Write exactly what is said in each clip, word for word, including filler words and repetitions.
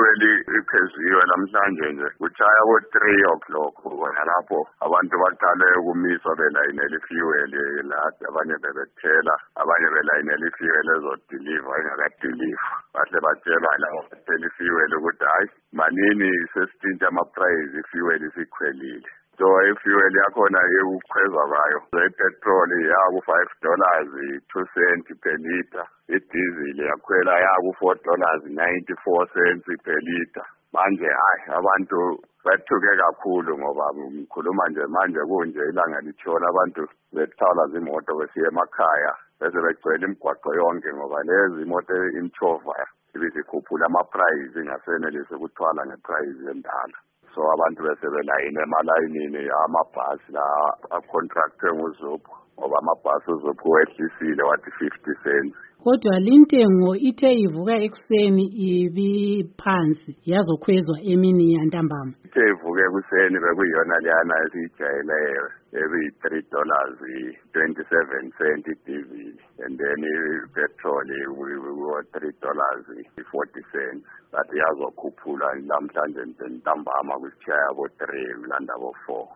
i-fuel ipheziwe namhlanje nje kuchaya ko three o'clock kona lapho abantu baqale ukumiswa belayinela i-fuel la abanye bebethela abanye belayinela i-fuel ezodeliver engakadeliver bahle batshelwa lawo bathela i-fuel ukuthi hayi manini sesitshintsha ama-price i-fuel isikhwelile. So i-fuel yakhona ekukhwezwa kwayo i-petrol yaku five dollars two cents per litre, i-diesel yakhwela yaku four dollars ninety-four cents per litre. Manje hayi abantu bethuke kakhulu ngoba ngikhuluma nje manje kunje ilanga litshona abantu bethwala izimoto besiya emakhaya bese begcwele imigwaqo yonke ngoba lezi imoto imchova ibizikhuphula ama-price ingasenelisi ukuthwala nge-price endala. So abantu bese belayine emalayinini amabhasi la acontractwe nguZuphu ngoba amabhasi uZuphu wehlisile wathi fifty cents. Kodwa lintengo ithe ivuka ekuseni ibiphansi yazokhwezwa emini yantambama. Ithe ivuka ekuseni bekuyiyona leyana esiyijayeleyo ebi three dollars twenty-seven cents i-diesel and then i-petrol we three dollars forty cents. But yazokhuphula namhlanje ntambama kusichaya bo three ulanda bo four.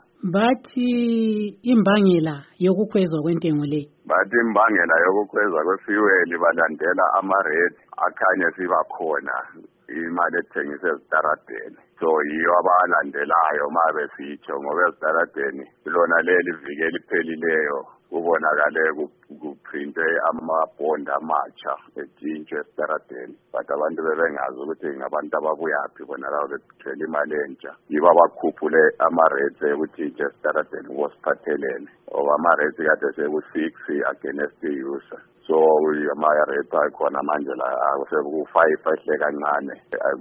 Bathi imbangela yokukhwezwa kwentengo le. Bathi imbangela yokukhwezwa kwefuel balandela ama-rate akhanye siba khona imali ethengisa ezitaradeni. So yiyo abalandelayo uma besitsho ngoba ezitaradeni lona leli viki eliphelileyo kubonakale kuprinte amabhondi amatsha etshintshwe esitaradeni. But abantu bebengazi ukuthi ngabantu ababuyaphi bona labo bethwele imali entsha. Yibo abakhuphule ama-rates ukutshintshwa esitaradeni wosiphathelene. Oba ama-rates kade seku-six against the-user. So ama-rates akhona manje la sekuku-five ehle kancane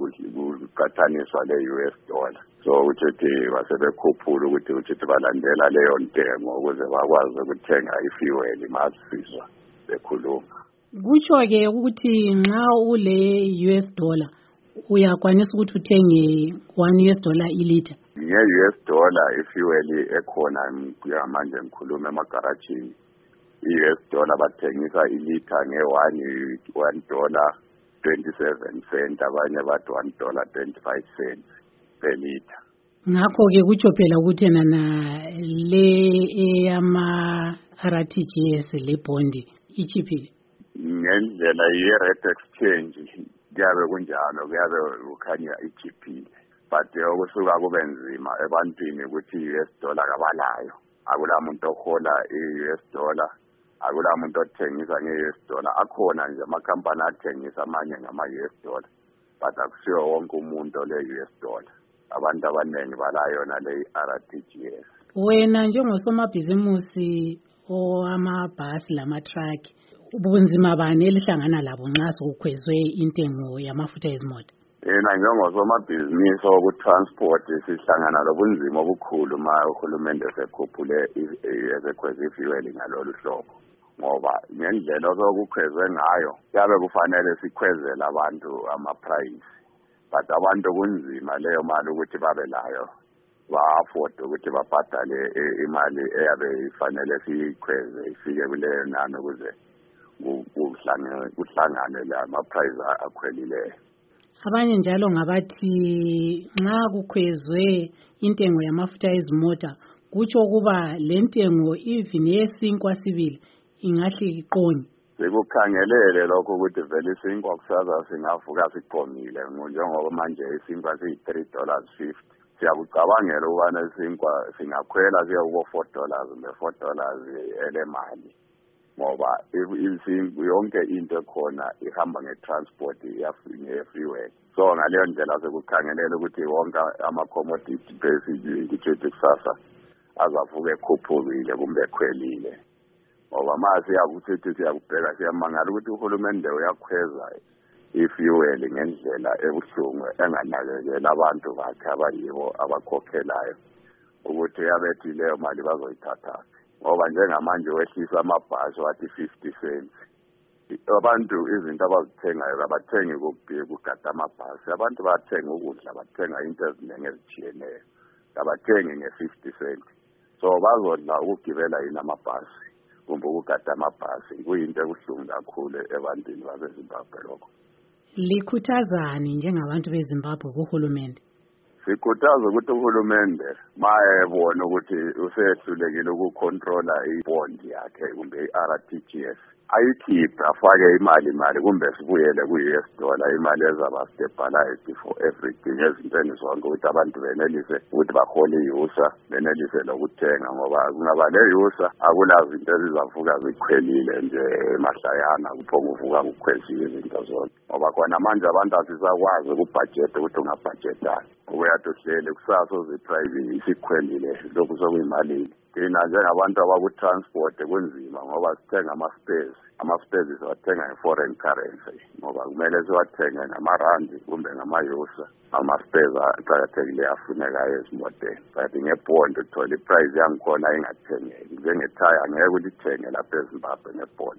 kuqathaniswa le-U S dollar. So ukuthi basebekhuphula ukuthi ukuthi balandela leyo ntengo ukuze bakwazi ukuthenga i-fuel masizwa bekhuluma. Kutsho ke ukuthi nxa ule U S dollar uyakwanisa ukuthi uthenge one U S dollar iliter. Nge-U S dollar i-fuel ekhona manje ngikhuluma emagarajini. I-U S dollar bathengisa iliter nge-one one dollar twenty-seven cents abanye bathi one dollar twenty-five cents per litre. Ngakho ke kutsho phela ukuthi nana le eyama R T G S le bond ichiphile. Ngendlela ye-rate exchange kuyabe kunjalo kuyabe kukhanya ichiphile. But okusuka kube nzima ebantwini ukuthi i-U S dollar kabalayo. Akula muntu ohola i-U S dollar. Akula muntu othengisa nge-U S dollar. Akhona nje amakhampani athengisa amanye ngama-U S dollar. But akusiyo wonke umuntu ole-U S dollar. Abantu abaningi balayo nale R T G S. Wena njengosomabhizimusi owamabhasi lama-truck ubunzima bani elihlangana labo nxa sokukhwezwe intengo yamafutha ezimoto? Yena njengosomabhizinisi okutransport sihlangana lobunzima obukhulu ma uhulumende esekhuphule esekhweze i-fuel ngalolu hlobo. Ngoba ngendlela okukhwezwe ngayo yabe kufanele sikhwezele abantu ama-price. But abantu kunzima leyo mali ukuthi babe layo ba-afford ukuthi babhadale imali eyabe ifanele siyikhweze ifike kuleyo nani ukuze kuhlangane la ama-price akhwelileyo. Abanye njalo ngabathi nxa kukhwezwe intengo yamafutha ezimota kutsho kuba le ntengo even yesinkwa sibili ingahle iqonye. Sikukhangelele lokho ukuthi vele isinkwa kusaza singavuka siqomile njengoba manje isinkwa siyi three dollars fifty. Siyakucabangela ukubana isinkwa singakhwela siye kubo four dollars kumbe four dollars elemali. Ngoba yonke into ekhona ihamba nge-transport ye-fuel. So ngaleyo ndlela sekukhangelela ukuthi wonke ama-commodity basic kutshethi kusasa azavuka ekhuphukile kumbe ekhwelile. Ngoba mase siyakuthi siyakubheka siyamangala ukuthi uhulumende uyakhweza i-fuel ngendlela ebuhlungu enganakekela abantu bakhe abayibo abakhokhelayo ukuthi yabethi leyo mali bazoyithatha. Ngoba njengamanje wehlisa amabhasi wathi fifty cents. Abantu izinto abazithengayo abathengi ukugada amabhasi. Abantu bathenga ukudla, bathenga into eziningi ezitshiyeneyo. Abathengi nge-fifty cents. So bazodla ukugibela yini amabhasi kumbe ukugada amabhasi kuyinto ebuhlungu kakhulu ebantwini baseZimbabwe lokho. Likhuthazani njengabantu beZimbabwe kuhulumende? Sikhuthaza ukuthi uhulumende mayebona ukuthi usehlulekile ukucontrola ibond yakhe kumbe i-R T G S ayikhiphe afake imali imali kumbe sibuyele ku-U S dollar imali ezaba stabilized for everything ezintweni zonke ukuthi abantu benelise ukuthi bahole i-U S A benelise lokuthenga ngoba kungaba le-U S A akulazi into ezizavuka zikhwelile nje emahlayana kuphonga uvuka kukhwezile izinto zonke ngoba khona manje abantu asisakwazi ukubhajetha ukuthi ungabhajetani uyathi uhleli kusasa uziprivate isikhwelile lokhu sokuyimalini thina njengabantu abakutransport kunzima ngoba sithenga ama-spares ama-spares siwathenga nge-foreign currency ngoba kumele siwathenge ngamarandi kumbe ngama-U S A ama-spares aqakathekile afunekayo ezimoteni but ngebond uthola iprice yangikhona ingathengeki njengethaya angeke ulithenge lapha eZimbabwe ngebond